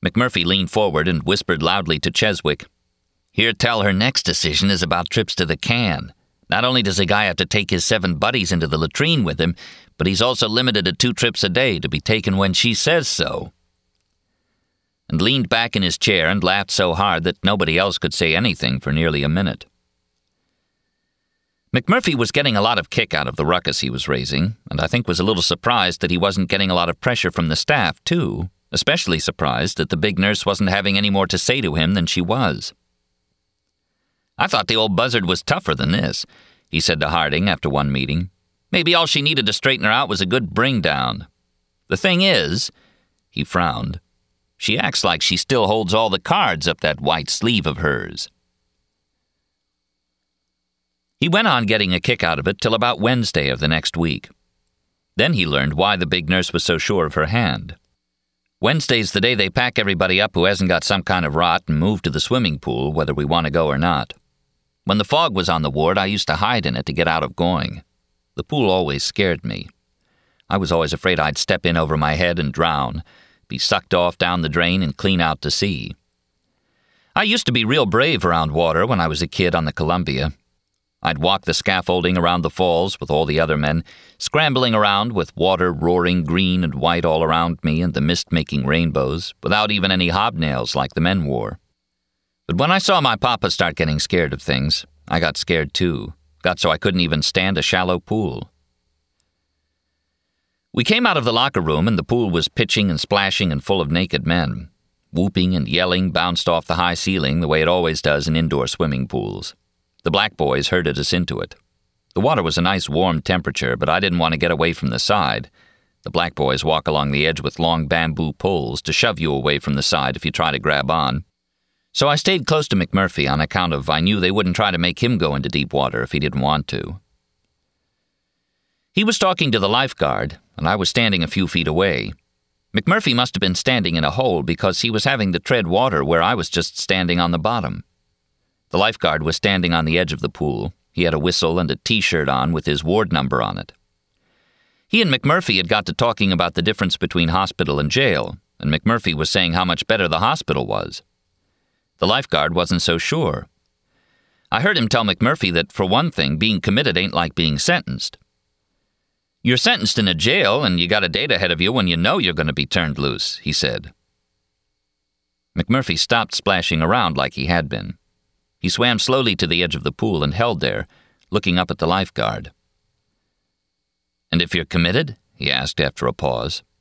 McMurphy leaned forward and whispered loudly to Cheswick, "Hear tell her next decision is about trips to the can. Not only does a guy have to take his 7 buddies into the latrine with him, but he's also limited to 2 trips a day to be taken when she says so." And leaned back in his chair and laughed so hard that nobody else could say anything for nearly a minute. McMurphy was getting a lot of kick out of the ruckus he was raising, and I think was a little surprised that he wasn't getting a lot of pressure from the staff, too, especially surprised that the big nurse wasn't having any more to say to him than she was. "I thought the old buzzard was tougher than this," he said to Harding after one meeting. "Maybe all she needed to straighten her out was a good bring-down. The thing is," he frowned, "she acts like she still holds all the cards up that white sleeve of hers." He went on getting a kick out of it till about Wednesday of the next week. Then he learned why the big nurse was so sure of her hand. Wednesday's the day they pack everybody up who hasn't got some kind of rot and move to the swimming pool, whether we want to go or not. When the fog was on the ward, I used to hide in it to get out of going. The pool always scared me. I was always afraid I'd step in over my head and drown, be sucked off down the drain and clean out to sea. I used to be real brave around water when I was a kid on the Columbia. I'd walk the scaffolding around the falls with all the other men, scrambling around with water roaring green and white all around me and the mist making rainbows, without even any hobnails like the men wore. But when I saw my papa start getting scared of things, I got scared too. Got so I couldn't even stand a shallow pool. We came out of the locker room and the pool was pitching and splashing and full of naked men. Whooping and yelling bounced off the high ceiling the way it always does in indoor swimming pools. The black boys herded us into it. The water was a nice warm temperature, but I didn't want to get away from the side. The black boys walk along the edge with long bamboo poles to shove you away from the side if you try to grab on. So I stayed close to McMurphy on account of I knew they wouldn't try to make him go into deep water if he didn't want to. He was talking to the lifeguard, and I was standing a few feet away. McMurphy must have been standing in a hole because he was having to tread water where I was just standing on the bottom. The lifeguard was standing on the edge of the pool. He had a whistle and a T-shirt on with his ward number on it. He and McMurphy had got to talking about the difference between hospital and jail, and McMurphy was saying how much better the hospital was. The lifeguard wasn't so sure. I heard him tell McMurphy that, for one thing, being committed ain't like being sentenced. "You're sentenced in a jail, and you got a date ahead of you when you know you're going to be turned loose," he said. McMurphy stopped splashing around like he had been. He swam slowly to the edge of the pool and held there, looking up at the lifeguard. "And if you're committed?" he asked after a pause.